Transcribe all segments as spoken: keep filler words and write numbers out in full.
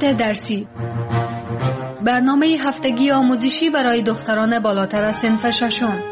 ساعت درسی، برنامه هفتگی آموزشی برای دختران بالاتر از صنف ششم.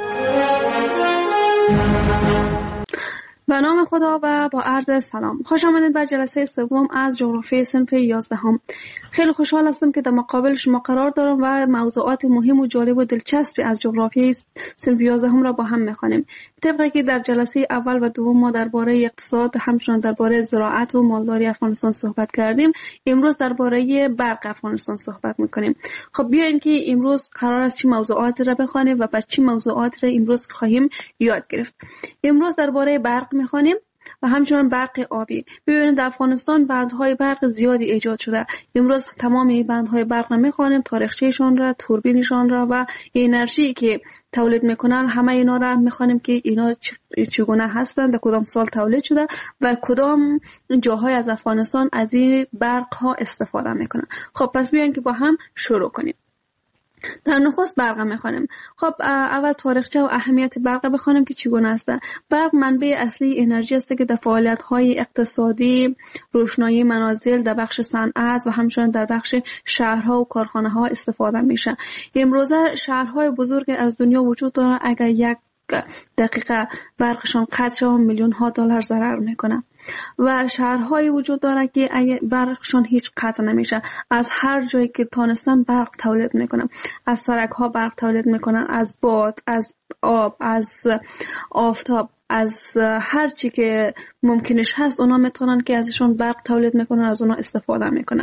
به نام خدا و با عرض سلام. خوش آمدید بر جلسه سوم از جغرافی صنف یازدهم. خیلی خوشحال هستم که در مقابل شما قرار دارم و موضوعات مهم و جالب و دلچسبی از جغرافی صنف یازدهم را با هم می‌خوانیم. طبقی که در جلسه اول و دوم ما درباره اقتصاد، همچنین درباره زراعت و مالداری افغانستان صحبت کردیم، امروز درباره برق افغانستان صحبت می‌کنیم. خب بیاین که امروز قرار است چه موضوعاتی را بخوانیم و بر چه موضوعاتی را امروز خواهیم یاد گرفت. امروز درباره برق می‌خوانیم و همچنان برق آبی. ببینید در افغانستان بندهای برق زیادی ایجاد شده. امروز تمام این بندهای برق را می‌خوانیم، تاریخچه‌شان را، توربینشان را و انرژی که تولید میکنن، همه اینا را می‌خوانیم که اینا چگونه هستند، در کدام سال تولید شده و کدام جاهای از افغانستان از این برق ها استفاده میکنن. خب پس بیاین که با هم شروع کنیم. در نخست برق میخوانیم. خب اول تاریخچه و اهمیت برق بخوانیم که چگونه است. برق منبع اصلی انرژی است که در فعالیت‌های اقتصادی، روشنایی منازل، در بخش صنعت و همچنین در بخش شهرها و کارخانه‌ها استفاده میشه. امروزه شهرهای بزرگ از دنیا وجود داره، اگر یک دقیقه برقشان قطع شود میلیون ها دلار ضرر میکنه و شهرهای وجود داره که اگه برقشان هیچ قطع نمیشه، از هر جایی که تانستن برق تولید میکنن، از سرک ها برق تولید میکنن، از باد، از آب، از آفتاب، از هر چی که ممکنش هست اونا میتونن که ازشون برق تولید میکنن، از اونا استفاده میکنن.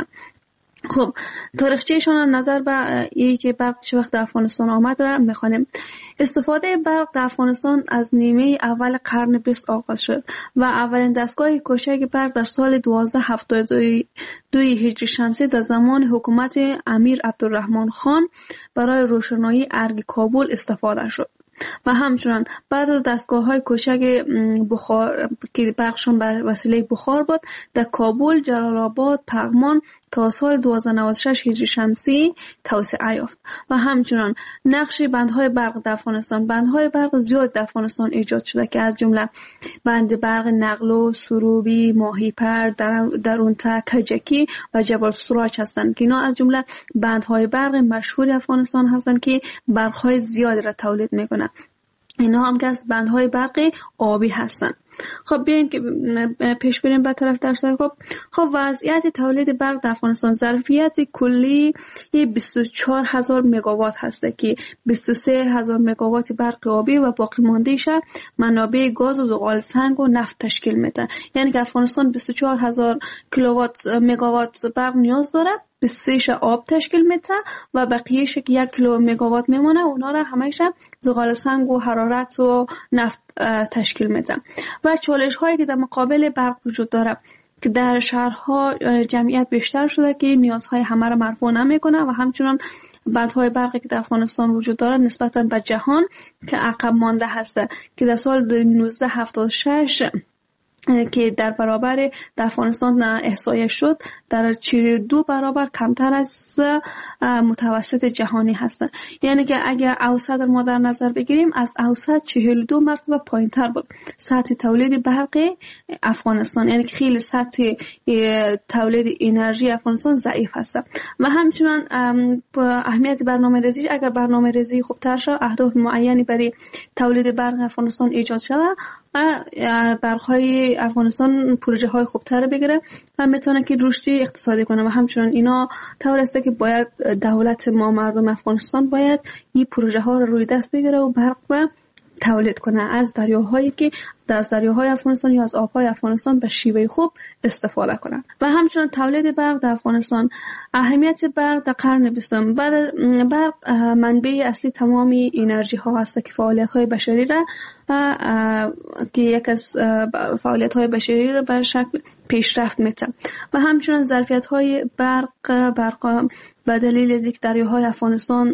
خب تاریخچه‌شان نظر به ای که برق چه وقت در افغانستان آمد را میخوانیم. استفاده برق در افغانستان از نیمه اول قرن بیست آغاز شد و اولین دستگاه کوچک برق در سال دوازده هفتاد و دو هجری شمسی در زمان حکومت امیر عبدالرحمن خان برای روشنایی ارگ کابل استفاده شد و همچنان بعد از دستگاه‌های کوچک بخار که برقشون به وسیله بخار بود در کابل، جلال آباد، پغمان تا سال دوازده نود و شش هجری شمسی توسعه یافت و همچنان نقش بندهای برق در افغانستان. بندهای برق زیاد در افغانستان ایجاد شده که از جمله بند برق نقلو، سروبی، ماهیپر، درونتا، کجکی و جبل سراج هستند که اینا از جمله بندهای برق مشهور افغانستان هستند که برقهای زیاد را تولید میکنند. اینا هم که از بندهای برق آبی هستند. خب بیاین که پیش بریم به طرف درس. خب خب وضعیت تولید برق در افغانستان. ظرفیت کلی بیست و چهار هزار مگاوات هست که بیست و سه هزار مگاوات برق آبی و باقی مانده‌اش منابع گاز و زغال سنگ و نفت تشکیل میده. یعنی که افغانستان بیست و چهار هزار کیلووات مگاوات برق نیاز داره، بیست و سه آب تشکیل میده و بقیه‌اش که یک کیلو مگاوات میمونه، اونا را همه‌اش زغال سنگ و حرارت و نفت تشکیل میده. و چالش هایی که در مقابل برق وجود داره که در شهرها جمعیت بیشتر شده که نیازهای همه را مرفوع نمیکنه و همچنان بندهای برقی که در افغانستان وجود داره نسبتاً به جهان که عقب مانده هسته که در سال نوزده هفتاد و شش که در برابر در افغانستان احصایه شد در چهل و دو برابر کمتر از متوسط جهانی هستند. یعنی که اگر اوسط ما در نظر بگیریم از اوسط چهل و دو مرتبه پایین تر بود سطح تولید برق افغانستان. یعنی که خیلی سطح تولید انرژی افغانستان ضعیف هست و همچنان اهمیت برنامه ریزی. اگر برنامه ریزی خوب تر شد، اهداف معینی برای تولید برق افغانستان ایجاد شود و برق‌های افغانستان پروژه های خوبتر بگیره و میتونه که رشد اقتصادی کنه و همچنان اینا طور است که باید دولت ما، مردم افغانستان باید این پروژه ها رو روی دست بگیره و برق و تولید کنه از دریاهایی که از دریاهای افغانستان یا از آبهای افغانستان به شیوه خوب استفاده کنه و همچنان تولید برق در افغانستان. اهمیت برق در قرن بیستم. بعد برق منبع اصلی تمام انرژی ها هست که فعالیت های بشری را که یک از فعالیت های بشری را به شکل پیشرفت میده و همچنان ظرفیت های برق برق به دلیل اینکه دریاهای افغانستان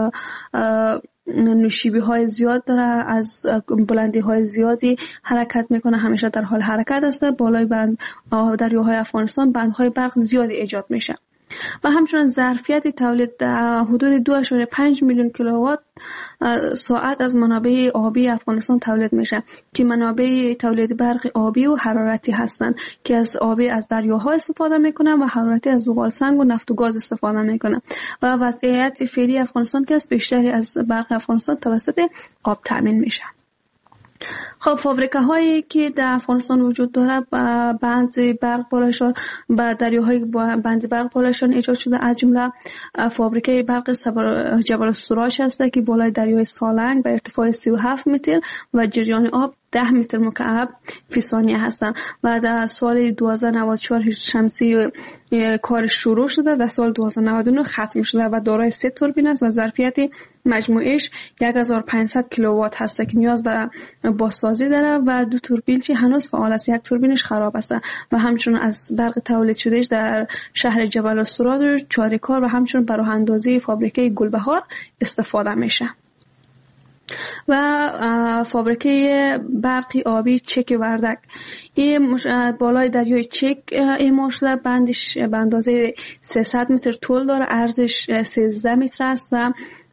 نوشیبی های زیاد داره، از بلندی های زیادی حرکت میکنه، همیشه در حال حرکت است. بالای بند دریاهای افغانستان بندهای برق زیادی ایجاد میشه و همچنین ظرفیت تولید حدود دو ممیز پنج میلیون کیلووات ساعت از منابع آبی افغانستان تولید میشه که منابع تولید برق آبی و حرارتی هستند که از آبی از دریاها استفاده میکنن و حرارتی از زغال سنگ و نفت و گاز استفاده میکنن و وضعیت فعلی افغانستان که از بیشتری از برق افغانستان توسط آب تامین میشه. خب فابریکه هایی که در افغانستان وجود داره بند برق بالایشان و دریاهای بند برق بالایشان ایجاد شده، از جمله فابریکه برق جبل السراج هست که بالای دریای سالنگ به ارتفاع سی و هفت متر و جریان آب ده متر مکعب فی ثانیه هستند و در سال دو هزار و نود و چهار شمسی کار شروع شده، در سال دو هزار و نود و نه ختم شده و دارای سه توربین است و ظرفیت مجموعش یک هزار و پانصد کیلووات هست که نیاز به بازسازی داره و دو توربین چی هنوز فعال است، یک توربینش خراب است و همچنین از برق تولید شدهش در شهر جبل السراج و چاریکار و همچنین برای اندازه فابریکه گلبهار استفاده میشه. و فابریکه برقی آبی چک وردک این بالای دریای چک اعمال شده، بندش به اندازه سیصد متر طول داره، عرضش سیزده متر است و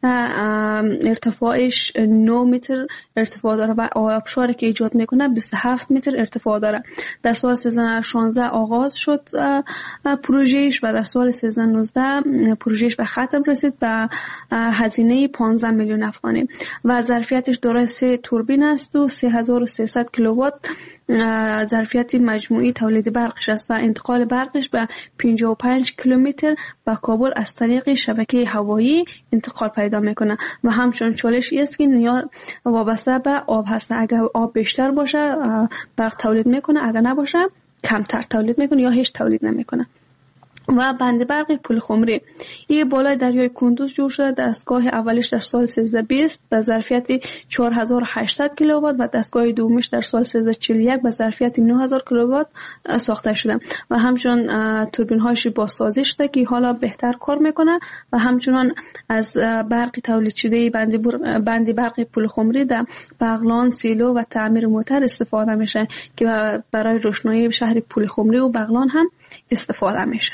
ارتفاعش نه متر ارتفاع داره و آبشاری که ایجاد میکنه بیست و هفت متر ارتفاع داره. در سال سیزده شانزده آغاز شد پروژهش و در سال سیزده نوزده پروژهش به ختم رسید به هزینه پانزده میلیون افغانی و ظرفیتش دارای سه توربین است و سه هزار و سیصد کیلووات ظرفیت مجموعی تولید برقش است و انتقال برقش به پنجاه و پنج کیلومتر به کابل از طریق شبکه هوایی انتقال پیدا میکنه و همچنین چالش است که نیاز وابسته به آب هست. اگر آب بیشتر باشه برق تولید میکنه، اگر نباشه کمتر تولید میکنه یا هیچ تولید نمیکنه. و بند برق پل خمری این بالای دریای کندوز جور شده، دستگاه اولش در سال سیزده بیست به ظرفیت چهار هزار و هشتصد کیلووات و دستگاه دومش در سال سیزده چهل و یک به ظرفیت نه هزار کیلووات ساخته شده و همچنین توربین هاش بازسازی شده که حالا بهتر کار میکنه و همچنین از برق تولید شده بند بند برق پل خمری در بغلان، سیلو و تعمیر موتر استفاده میشه که برای روشنایی شهر پل خمری و بغلان هم استفاده میشه.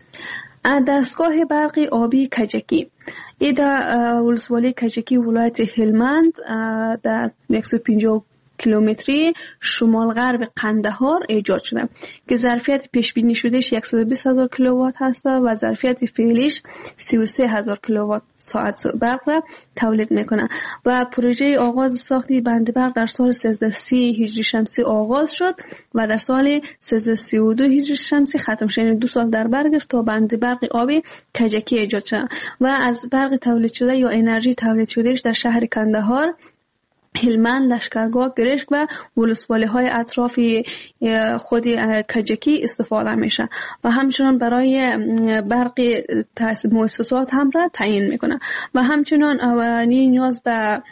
دستگاه برقی آبی کجکی ای در ولسوالی کجکی ولایت هلمند در صد و پنجاه کیلومتری شمال غرب قندهار ایجاد شده که ظرفیت پیش بینی شدهش صد و بیست هزار کیلووات هست و ظرفیت فعلیش سی و سه هزار کیلووات ساعت برق را تولید میکنه و پروژه آغاز ساختی بند برق در سال سیزده سی هجری شمسی آغاز شد و در سال سیزده سی و دو هجری شمسی ختم شد، یعنی دو سال در بر گرفت تا بند برق آبی کجکی ایجاد شد و از برق تولید شده یا انرژی تولید شدهش در شهر قندهار، هلمند، لشکرگاه، گرشک و ولسوالی های اطراف خود کجکی استفاده میشه و همچنان برای برق مؤسسات هم را تعیین میکنه و همچنان نیاز به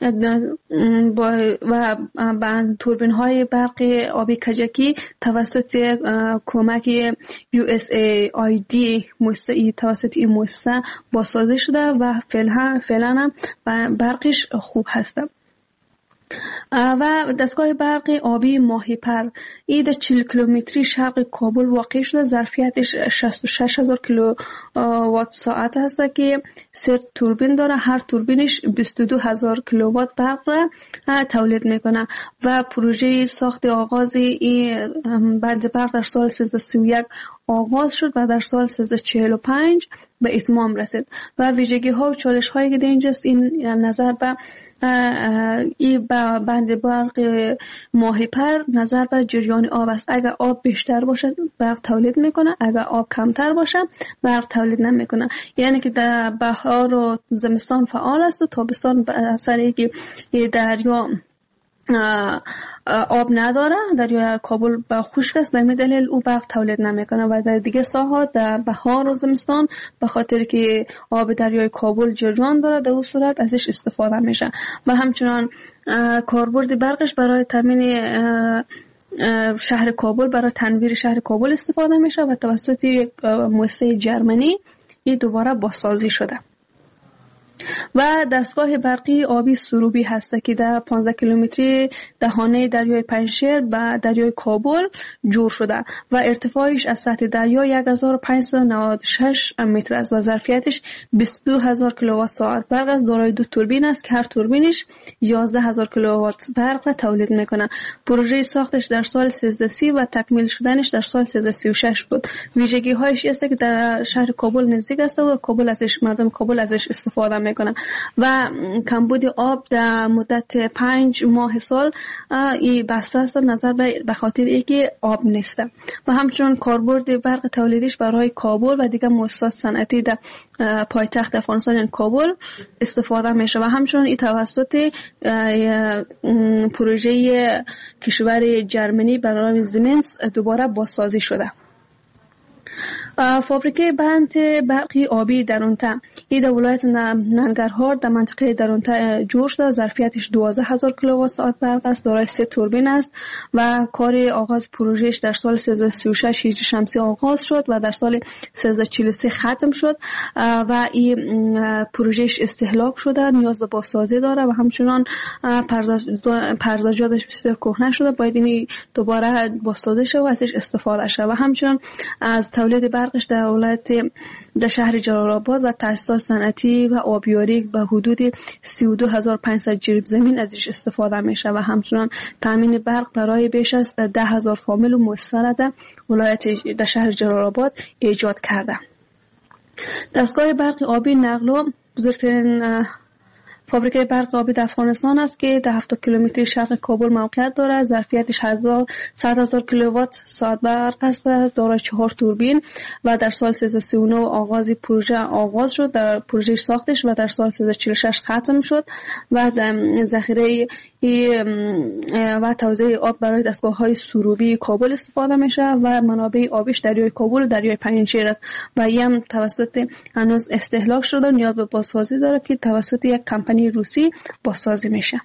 و با توربین های برق آبی کجکی توسط کمک یو اس ای آی دی مؤسسه توسط این مؤسسه بازسازی شده و فعلا فعلا برقش خوب هست. و دستگاه برق آبی ماهیپر ای در چهل کیلومتری شرق کابل واقع شده، ظرفیتش شصت و شش هزار کیلووات ساعت هست که سه توربین داره، هر توربینش بیست و دو هزار کیلووات برق را تولید میکنه و پروژه ساخت آغاز این بند برق در سال سیزده سی و یک آغاز شد و در سال سیزده چهل و پنج به اتمام رسید و ویژگی ها و چالش هایی که در اینجاست این نظر به این بند برق ماهیپر نظر به جریان آب است. اگر آب بیشتر باشه برق تولید میکنه، اگر آب کمتر باشه برق تولید نمیکنه، یعنی که در بهار و زمستان فعال است و تابستان به اثر اینکه دریا آب نداره، دریای کابل با خشک است، به همین دلیل او برق تولید نمیکنه و در دیگه ساحات در بهار و زمستان به خاطر که آب دریای کابل جریان داره در اون صورت ازش استفاده میشه و همچنان کاربرد برقش برای تامین شهر کابل، برای تنویر شهر کابل استفاده میشه و توسط یک مؤسسه جرمنی این دوباره بازسازی شده. و دستگاه برقی آبی سروبی هست که در پانزده کیلومتری دهانه دریای پنجشیر و دریای کابل جور شده و ارتفاعش از سطح دریا یک هزار و پانصد و نود و شش متر است و ظرفیتش بیست و دو هزار کیلووات ساعت برق است. دارای دو توربین است که هر توربینش یازده هزار کیلووات برق را تولید میکنه. پروژه ساختش در سال سیزده سی و تکمیل شدنش در سال سیزده سی و شش بود. ویژگی هایش است که در شهر کابل نزدیک است و کابل ازش مردم کابل ازش استفاده میکنه و کمبود آب در مدت پنج ماه سال این بسته است نظر به خاطر اینکه آب نیست و همچنین کاربرد برق تولیدش برای کابل و دیگر مؤسسات صنعتی در پایتخت افغانستان یعنی کابل استفاده میشه و همچنین این توسط پروژه کشور جرمنی برای زمینس دوباره بازسازی شده. فابریکه بند برقی آبی درونتا این در ولایت ننگرهار در منطقه درونتا جور شده. ظرفیتش دوازده هزار کیلووات ساعت برق است. دارای سه توربین است و کار آغاز پروژهش در سال سیزده سی و شش هجری شمسی آغاز شد و در سال سیزده چهل و سه ختم شد و این پروژهش استهلاک شده، نیاز به بازسازی داره و همچنان پردازجاتش بسیار کهنه شده، باید این دوباره بازسازی شه و ازش استفاده شه و همچنان از تولید برقش در ولایت در شهر جلال آباد و تأسیسات صنعتی و آبیاری به حدود سی و دو هزار و پانصد جریب زمین ازش استفاده میشه و همچنان تامین برق برای بیش از ده هزار فامیل و مؤسسه در ولایت در شهر جلال آباد ایجاد کرده. دستگاه برق آبی نقلو بزرگترین فابریکه برق آبی در افغانستان است که در هفتاد کیلومتری شرق کابل موقعیت دارد. ظرفیتش صد هزار کیلووات ساعت برق است. دارای چهار توربین و در سال سیزده سی و نه آغاز پروژه آغاز شد، در پروژه ساختش و در سال سیزده چهل و شش ختم شد و ذخیره و توزیع آب برای دستگاه‌های سروبی کابل استفاده میشه و منابع آبیش دریای کابل و دریای پنجشیر است و این توسط هنوز استهلاک شده، نیاز به بازسازی داره که توسط یک کمپانی روسی بازسازی میشه.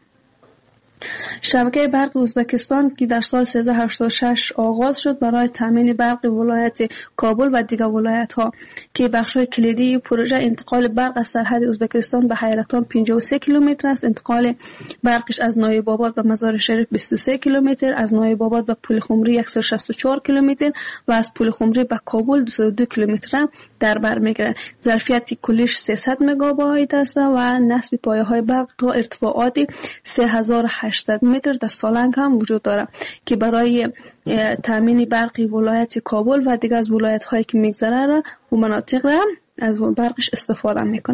شبکه برق ازبکستان که در سال سیزده هشتاد و شش آغاز شد برای تامین برق ولایت کابل و دیگر ولایت ها که بخش‌های کلیدی پروژه انتقال برق از سرحد ازبکستان به حیرتان پنجاه و سه کیلومتر است. انتقال برقش از نایب آباد به مزار شریف بیست و سه کیلومتر، از نایب آباد به پل خمری صد و شصت و چهار کیلومتر و از پل خمری به کابل دویست و دو کیلومتر در بر میگیرد. ظرفیت کلیش سیصد مگابایت است و نصب پایه‌های برق تا ارتفاعات سه هزار و هشتصد متر در سالنگ هم وجود دارد که برای تامین برقی ولایت کابل و دیگر از ولایت هایی که میگذره را و مناطق را از برقش استفاده میکنه.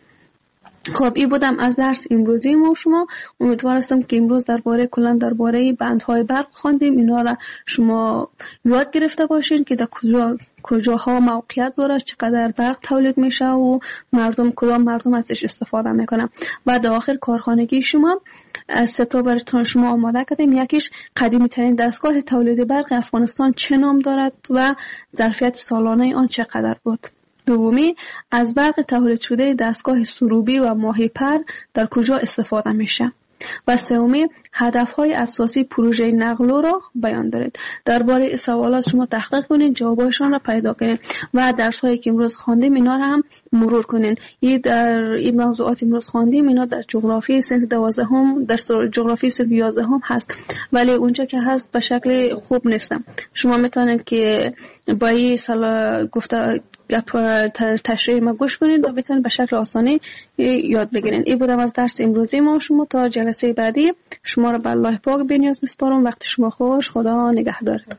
خب این بودم از درس امروزی ما شما. امیدوار هستم که امروز درباره کلا درباره بندهای برق خواندیم، اینا را شما یاد گرفته باشین که در کجا کجاها موقعیت داره، چقدر برق تولید میشه و مردم کدام مردم ازش استفاده میکنن. و در آخر کارخانگی شما از سه تا براتون شما آماده کردیم. یکیش قدیمی ترین دستگاه تولید برق افغانستان چه نام دارد و ظرفیت سالانه آن چقدر بود. دومی از برق تولید شده دستگاه سروبی و ماهی پر در کجا استفاده میشه. و سومی هدفهای اساسی پروژه نقلو را بیان دارید. درباره این سوالات شما تحقیق کنید، جوابشان را پیدا کنید و درس‌هایی که امروز خواندیم اینا را هم مرور کنید. این در این موضوعات امروز خواندیم اینا در جغرافی صنف دوازدهم در جغرافی صنف یازدهم هست، ولی اونجا که هست به شکل خوب نیستم. شما میتونید که با این سال گفته تشریح ما گوش کنید و بتونید به شکل آسانی یاد بگیرید. این بودم از درس امروزی ما شما. تا جلسه بعدی شما را به الله پاک بی‌نیاز میسپارم. وقت شما خوش. خدا نگهدارت.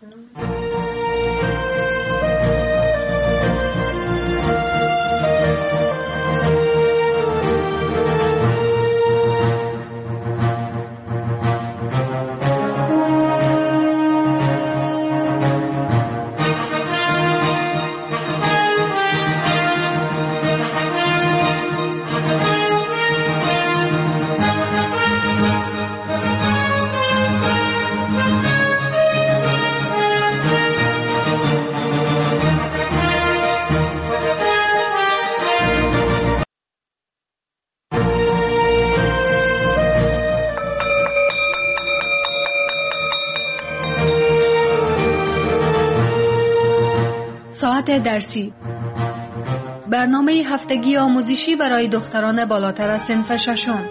ساعت درسی برنامه هفتگی آموزشی برای دختران بالاتر از صنف ششم.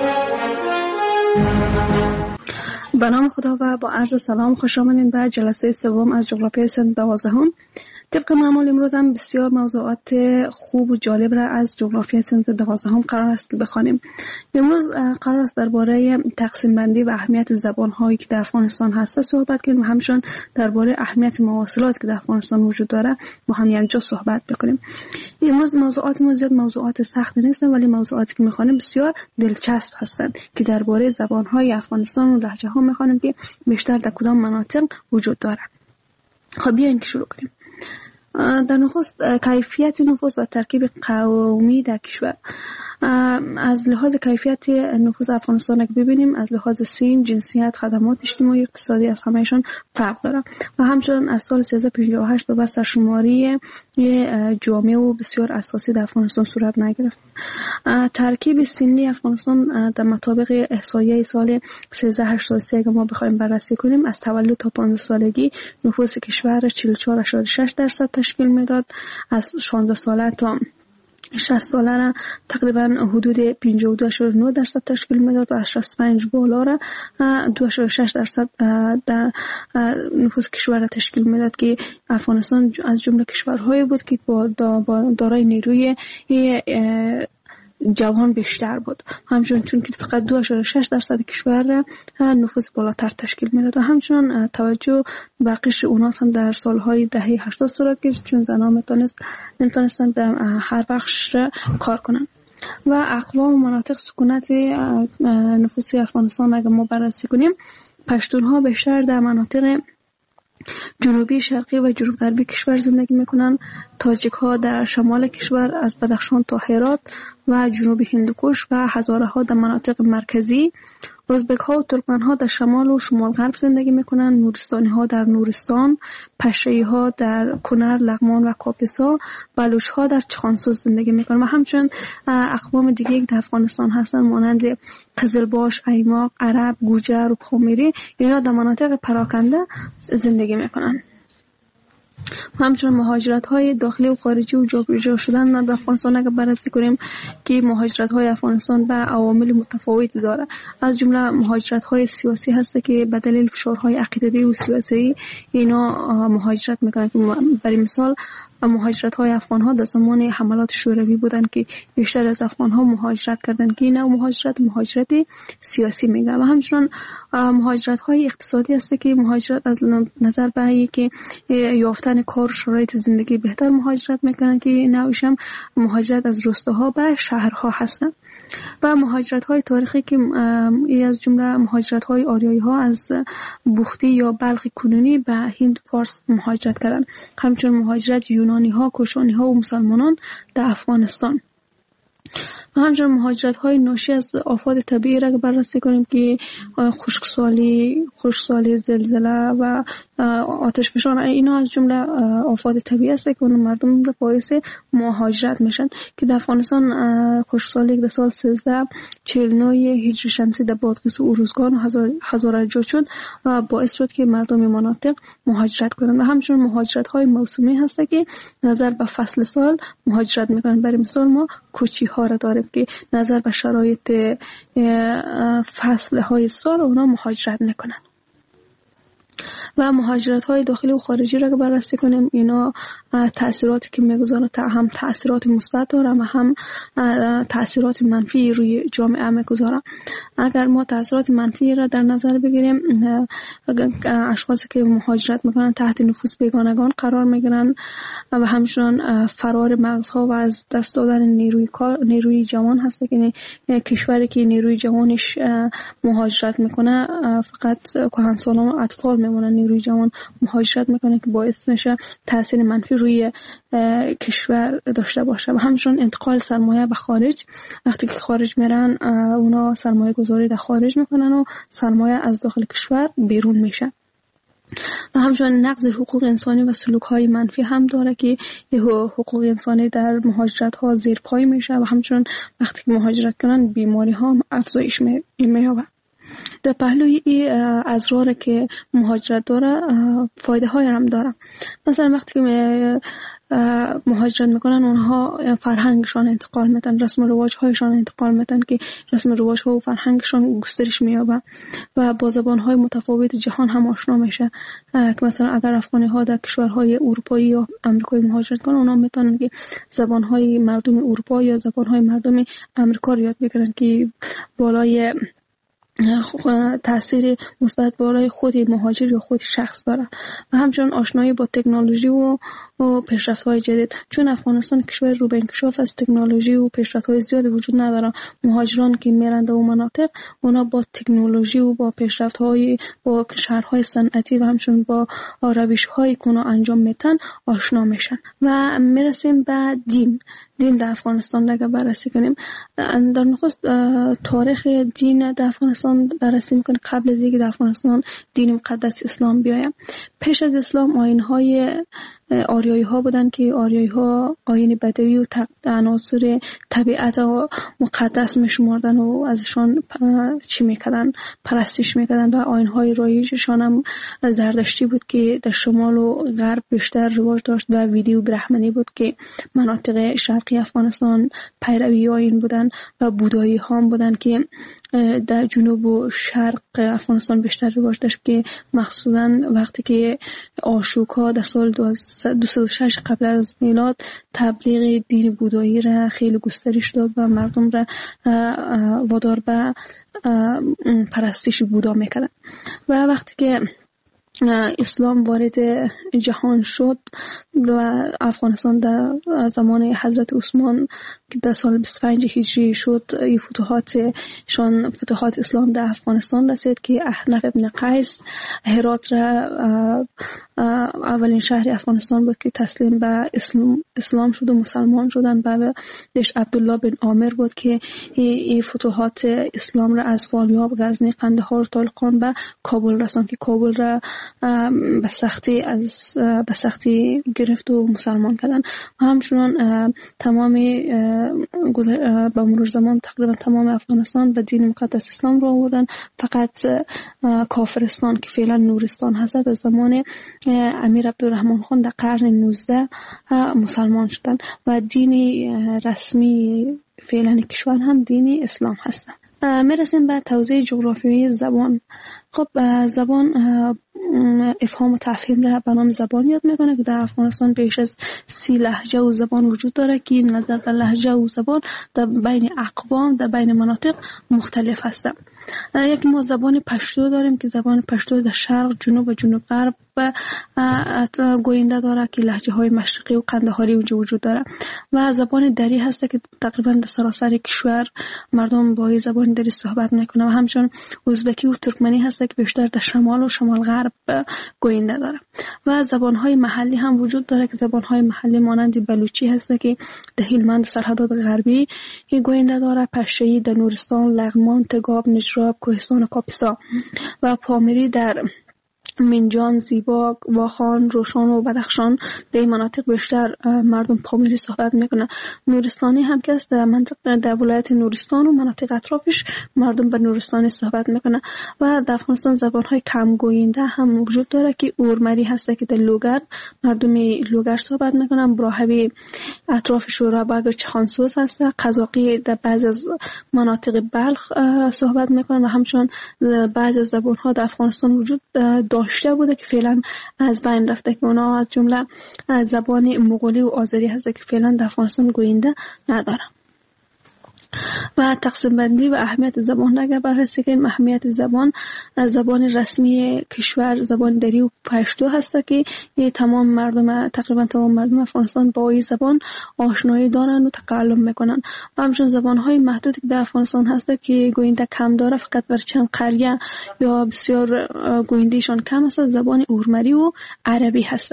به نام خدا و با عرض سلام خوش آمدین به جلسه سوم از جغرافیای صنف دوازدهم. طبق معمول امروز هم بسیار موضوعات خوب و جالب را از جغرافیای صنف دوازدهم قرار است که بخوانیم. امروز قرار است درباره تقسیم بندی و اهمیت زبان هایی که در افغانستان هست صحبت کنیم و همچنین درباره اهمیت مواصلات که در افغانستان وجود داره با هم یک جا صحبت بکنیم. امروز موضوعات ما زیاد موضوعات سخت نیستن، ولی موضوعاتی که میخوانیم بسیار دلچسب هستند که درباره زبان های افغانستان و لهجه ها میخوانیم که بیشتر در کدام مناطق وجود داره. خب بیاین که شروع کنیم. در نخست کیفیت نفوس و ترکیب قومی در کشور. از لحاظ کیفیت نفوس افغانستان اگه ببینیم، از لحاظ سین، جنسیت، خدمات اجتماعی و اقتصادی از همهشون فرق داره و همچنین از سال سیزده پنجاه و هشت به بعد سرشماری جامع و بسیار اساسی در افغانستان صورت نگرفت. ترکیب سنی افغانستان در مطابق احصایه سال سیزده هشتاد و سه اگه ما بخوایم بررسی کنیم، از تولد تا پانزده سالگی نفوس کشور چهل و چهار ممیز شش درصد تشکیل میداد. از شانزده ساله تا شصت ساله را تقریبا حدود پنجاه و دو ممیز نه درصد تشکیل میداد و از شصت و پنج بالا را دو ممیز شش درصد در نفوس کشور را تشکیل میداد که افغانستان از جمله کشورهایی بود که با دارای نیروی جوان بیشتر بود. همچنین چون که فقط دو ممیز شش درصد کشور نفوس بالاتر تشکیل میداد و همچنین توجه به قشر اوناس هم در سالهای دهه هشتاد صورت گرفت، چون زنها میتونست میتونستن در هر بخش کار کنن. و اقوام و مناطق سکونت نفوسی افغانستان اگر ما بررسی کنیم، پشتون ها بیشتر در مناطق جنوبی، شرقی و جنوب غربی کشور زندگی میکنن. تاجیک ها در شمال کشور از بدخشان تا هرات و جنوب هندوکش و هزاره ها در مناطق مرکزی. ازبک ها و ترکمن ها در شمال و شمال غرب زندگی میکنن. نورستانی ها در نورستان، پشه‌ای ها در کنر، لغمان و کاپیسا، بلوچ ها در چخانسوز زندگی میکنن و همچنین اقوام دیگه که در افغانستان هستن مانند قزلباش، ایماق، عرب، گوجر و پامیری، اینا در مناطق پراکنده زندگی میکنن. همچنین مهاجرت های داخلی و خارجی و جابجا شدن در افغانستان اگر بررسی کنیم که مهاجرت های افغانستان به عوامل متفاوتی داره. از جمله مهاجرت های سیاسی هست که به دلیل فشارهای عقیدتی و سیاسی اینا مهاجرت میکنن. برای مثال مهاجرت های افغان ها در زمان حملات شوروی بودن که بیشتر از افغان ها مهاجرت کردن که این مهاجرت مهاجرت سیاسی میگن. و همچنین مهاجرت های اقتصادی هست که مهاجرت از نظر به اینکه یافتن کار، شرایط زندگی بهتر مهاجرت میکنن که نوعش هم مهاجرت از روستاها به شهرها هستن. و مهاجرت های تاریخی که از جمله مهاجرت های آریایی ها از بوختی یا بلخ کنونی به هند فارس مهاجرت کردن. همچنین مهاجرت یونانی ها، کوشانی ها و مسلمانان در افغانستان. و همچنین مهاجرت های ناشی از آفات طبیعی را بررسی کنیم که خشکسالی، خشکسالی، زلزله و آتش فشان، اینا از جمله آفات طبیعی است که اون مردم را باعث مهاجرت میشن که در افغانستان خشکسالی در سال سیزده چهل و نه هجری شمسی در بادغیس و اروزگان و هزاره ایجاد شد و باعث شد که مردم مناطق مهاجرت کنند. و همچنین مهاجرت های موسمی هست که نظر به فصل سال مهاجرت میکنن. برای مثال ما کوچی ها را داریم که نظر به شرایط فصل های سال اونا مهاجرت میکنن. و مهاجرت های داخلی و خارجی را که بررسی کنیم، اینا تأثیراتی که میگذارن هم تأثیرات مثبت داره و هم تأثیرات منفی روی جامعه میگذارن. اگر ما تأثیرات منفی را در نظر بگیریم، اشخاصی که مهاجرت میکنن تحت نفوذ بیگانگان قرار میگیرن و همچنین فرار مغزها و از دست دادن نیروی کار، نیروی جوان هست که کشوری که نیروی جوانش مهاجرت میکنه فقط کهنسالان و اطفال میمونن. نیروی جوان مهاجرت میکنه که باعث میشه تاثیر منفی روی کشور داشته باشه. و همچنین انتقال سرمایه به خارج، وقتی که خارج میرن اونا سرمایه گذاری در خارج میکنن و سرمایه از داخل کشور بیرون میشه. و همچنین نقض حقوق انسانی و سلوک های منفی هم داره که حقوق انسانی در مهاجرت ها زیر پای میشه و همچنین وقتی که مهاجرت کنن بیماری ها افزایش مییابه. در پهلوی این ازرار که مهاجرت داره فایده های هم داره. مثلا وقتی که مهاجرت میکنن اونها فرهنگشان انتقال میدن، رسم و رواج هایشان انتقال میدن که رسم و رواج ها و فرهنگشان گسترش مییابه و با زبان های متفاوت جهان هم آشنا میشه. که مثلا اگر افغانی ها در کشورهای اروپایی یا امریکایی مهاجرت کنن، اونها میتونن که زبان های مردم اروپا یا زبان های مردم امریکا رو یاد بگیرن که بالای تاثیر مثبت بالای خود مهاجر یا خود شخص داره. و همچنین آشنایی با تکنولوژی و و پیشرفت‌های جدید، چون افغانستان کشور رو به انکشاف از تکنولوژی و پیشرفت‌های زیادی وجود نداره. مهاجران که میرند و مناطق، اونا با تکنولوژی و با پیشرفت‌های با شهرهای صنعتی و همچنین با روش‌های که اونا انجام میتن آشنا میشن. و میرسیم به دین. دین در افغانستان را بررسی کنیم. در نخست تاریخ دین در افغانستان بررسی میکنیم قبل از اینکه در افغانستان دین مقدس اسلام بیاید. پیش از اسلام آیین‌های آریایی ها بودن که آریایی ها آیین بدوی و عناصر طبیعت مقدس میشمردن و ازشان چی میکردن؟ پرستش میکردن. و آیین های رایجشان هم زردشتی بود که در شمال و غرب بیشتر رواج داشت و ویدی و برهمنی بود که مناطق شرقی افغانستان پیروی آیین بودن. و بودایی ها هم بودن که در جنوب و شرق افغانستان بیشتر رواج داشت که مخصوصا وقتی که آشوکا در سال دویست و شش قبل از میلاد تبلیغ دین بودایی را خیلی گسترش داد و مردم را وادار به پرستش بودا میکردن. و وقتی که اسلام وارد جهان شد و افغانستان در زمان حضرت عثمان که در سال بیست و پنج هجری شد، این فتوحات شان فتوحات اسلام در افغانستان رسید که احنف ابن قیس هرات را اولین شهر افغانستان بود که تسلیم به اسلام, اسلام شد و مسلمان شدن. بعدش عبدالله بن عامر بود که این فتوحات اسلام را از فالیاب، غزنی، قندهار، طالقان به کابل رساند که کابل را به سختی از به سختی گرفت و مسلمان کردن. و همچنان تمام با مرور زمان تقریبا تمام افغانستان به دین مقدس اسلام رو آوردن. فقط کافرستان که فعلا نورستان هست از زمان امیر عبدالرحمن خان در قرن نوزده مسلمان شدن و دین رسمی فعلا کشور هم دین اسلام هست. میرسیم به توضیح جغرافیایی زبان. خب زبان افهام و تفهیم را به نام زبان یاد میکنه که در افغانستان بیش از سی لهجه و زبان وجود داره که نظر به لهجه و زبان در بین اقوام در بین مناطق مختلف هست. یک ما زبان پشتو داریم که زبان پشتو در شرق، جنوب و جنوب غرب گوینده داره که لهجه های مشرقی و قندهاری اونجا وجود داره. و زبان دری هست که تقریبا در سراسر کشور مردم با این زبان دری صحبت میکنه. و همچنین ازبکی و ترکمنی هست که بیشتر در شمال و شمال غرب گوینده داره. و زبان های محلی هم وجود داره که زبان های محلی مانند بلوچی هست که در هلمند و سرحدات غربی گوینده داره، پشتویی در نورستان، لغمان، تگاب، نجراب، کوهستان و کاپیسا. و پامیری در منجان، زیبا، واخان، روشان و بدخشان در این مناطق بیشتر مردم پامیری صحبت میکنن. نورستانی هم که است در منطقه در ولایت نورستان و مناطق اطرافش مردم به نورستانی صحبت میکنن. و در افغانستان زبانهای کم گوینده هم وجود داره که اورمری هست که در لوگر مردم لوگر صحبت میکنن. براهوی اطراف شورابگ و چخانسوز هست. قزاقی در بعض از مناطق بلخ صحبت میکنن. و همچنین بعض از زبانها در افغانستان وجود داشته بوده که فعلا از بین رفته که اونا از جمله از زبان مغولی و آذری هست که فعلا در افغانستان گوینده نداره. و تقسیم بندی و اهمیت زبان اگر بررسی کنیم، اهمیت زبان از زبان رسمی کشور زبان دری و پشتو هست که تمام مردم تقریبا تمام مردم افغانستان با این زبان آشنایی دارن و تکلم میکنن. و همچنین زبانهای محدودی که در افغانستان هست که گوینده کم داره، فقط در چند قریه یا بسیار گویندهشان کم هست، زبان اورمری و عربی هست.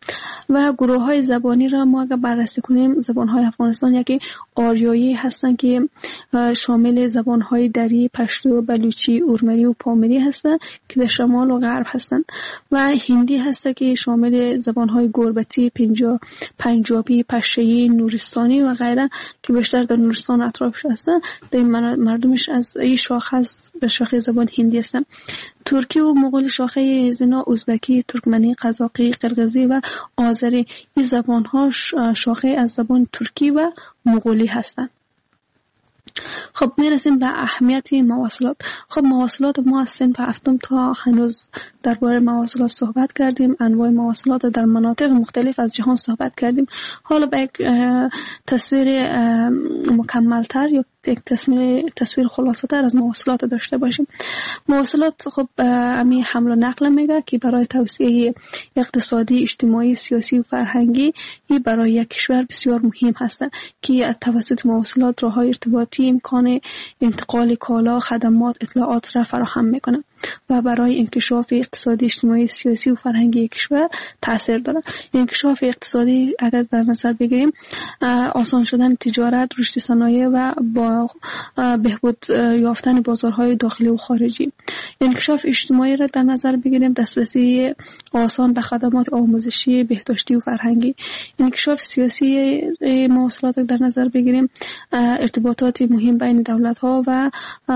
و گروه های زبانی را ما اگر بررسی کنیم، زبان های افغانستان یکی آریایی هستند که شامل زبان های دری، پشتو، بلوچی، اورمری و پامری هستند که در شمال و غرب هستند و هندی هست که شامل زبان های گربتی، پنجاب، پنجابی، پشتویی، نورستانی و غیره که بیشتر در نورستان اطرافش هستند. در مردمش از این شاخه از به شاخه زبان هندی هستند. ترکی و مغول شاخه زنا، ازبکی، ترکمنی، قزاقی، قرقیزی و آذری، این زبان ها شاخه از زبان ترکی و مغولی هستند. خب میرسیم به اهمیت مواصلات. خب مواصلات ما از صنف هفتم تا هنوز درباره مواصلات صحبت کردیم، انواع مواصلات در مناطق مختلف از جهان صحبت کردیم. حالا به یک تصویر مکملتر یا یک تصویر تصویر خلاصه تر از مواصلات داشته باشیم. مواصلات خب امی حمل و نقل میگه که برای توسعه اقتصادی، اجتماعی، سیاسی و فرهنگی این برای یک کشور بسیار مهم هستند که توسط مواصلات راههای ارتباطی امکان انتقال کالا، خدمات، اطلاعات را فراهم میکنه و برای انکشاف اقتصادی، اجتماعی، سیاسی و فرهنگی کشور تاثیر داره. انکشاف اقتصادی اگر در نظر بگیریم، آسان شدن تجارت، رشد صنایع و با بهبود یافتن بازارهای داخلی و خارجی. انکشاف اجتماعی را در نظر بگیریم، دسترسی آسان به خدمات آموزشی، بهداشتی و فرهنگی. انکشاف سیاسی مواصلات در نظر بگیریم، ارتباطات مهم بین دولت‌ها و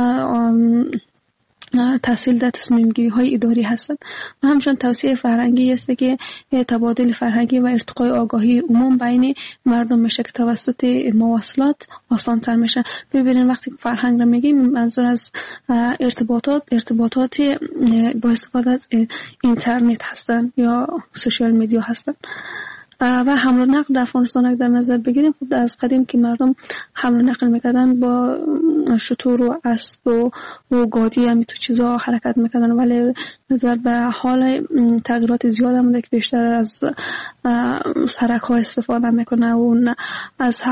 تحصیل در تصمیم گیری های اداری هستند و همچنین توسعه فرهنگی است که تبادل فرهنگی و ارتقای آگاهی عموم بین مردم میشه که توسط مواصلات آسان تر میشه. ببینید وقتی فرهنگ را میگیم منظور از ارتباطات ارتباطات با استفاده از اینترنت هستند یا سوشال میدیا هستند. و حمل و نقل در افغانستان در نظر بگیریم، خب از قدیم که مردم حمل و نقل میکردن با شتر و اسب و, و گادی هم تو چیزا حرکت میکردن، ولی نظر به حال تغییرات زیاد آمده که بیشتر از سرک ها استفاده میکنه و از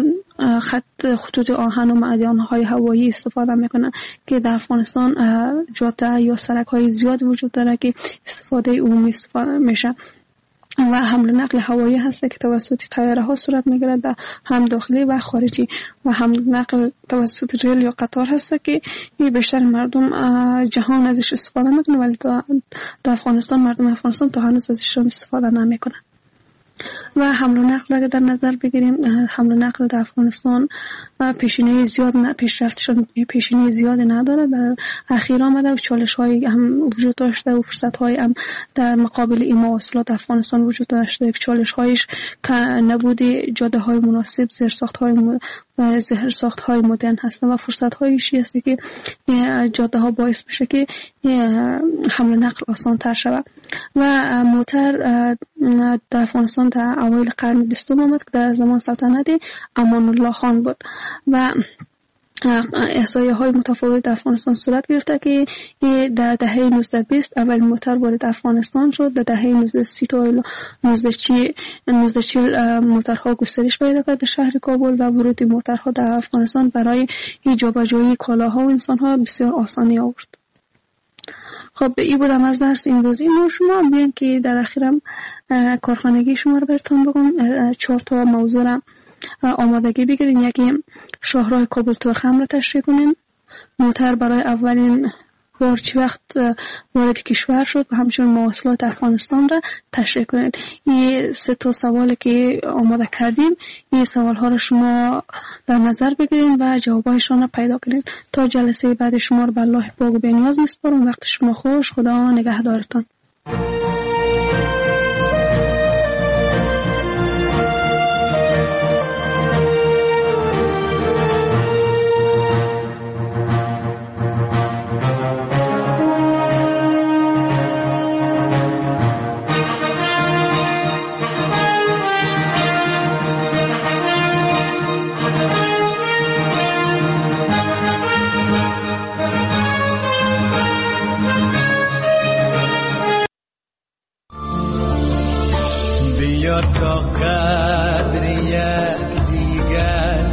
خط خطوط آهن و معدن های هوایی استفاده میکنه که در افغانستان جاده یا سرک های زیاد وجود داره که استفاده عمومی استفاده میشه و حمل نقل هوایی هست که توسط طیاره ها صورت میگیره، در هم داخلی و خارجی، و حمل نقل توسط ریل یا قطار هست که این بیشتر مردم جهان ازش استفاده میکنه، ولی در افغانستان مردم افغانستان تا هنوز ازش استفاده نمیکنه. و حمل و نقل اگر در نظر بگیریم، حمل و نقل در افغانستان پیشینه زیاد نه پیشرفتشون پیشینه زیاد نداره، در اخیر آمده و چالش های هم وجود داشته و فرصت های هم در مقابل این مواصلات افغانستان وجود داشته. چالش هایش نبود جاده های مناسب، زیرساخت های م... زیرساخت های مدرن هستند و فرصت هایش است که جاده ها باعث میشه که حمل و نقل آسان تر شود. و موتر در افغانستان در اوایل قرن بیستم آمد که در زمان سلطنت امان الله خان بود و احصایه های متفاوت در افغانستان صورت گرفته که در دهه نوزده بیست اول موتر وارد افغانستان شد. در دهه نوزده سی تا نوزده چهل موترها گسترش پیدا کرد در شهر کابل و ورود موترها در افغانستان برای جابجایی کالاها و انسانها بسیار آسانی آورد. خب این بودم از درس امروزی ما. شما بیان که در اخیرم کارخانگی شما رو براتون بگم. چهار تا موضوع را آمادگی بگیرین. یکی شاهراه کابل تورخم را تشریح کنین، موتر برای اولین بار چه وقت وارد کشور شد و همچنین مواصلات افغانستان را تشریح کنید. این سه تا سوالی که آماده کردیم، این سوال ها را شما در نظر بگیرید و جوابایشان را پیدا کنید. تا جلسه بعد شما را به الله پاک و بی‌نیاز میسپارم. وقت شما خوش. خدا نگهدارتان. تا قدر یک دیگر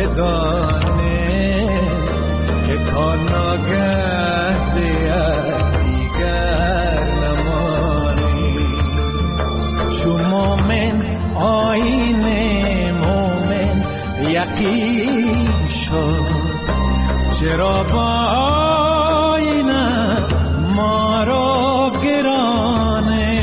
بدانه که تا ناگه زیاد دیگر نمانی. شما یقین شد چرا با آینه ما را گرانه.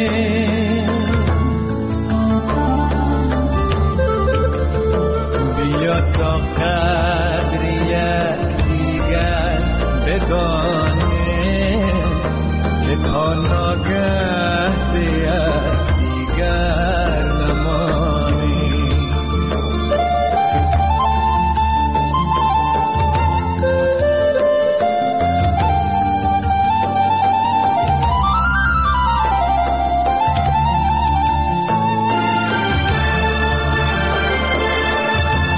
بیا تا قدر یک دیگر بدانه که تا ناگه ز یک دیگر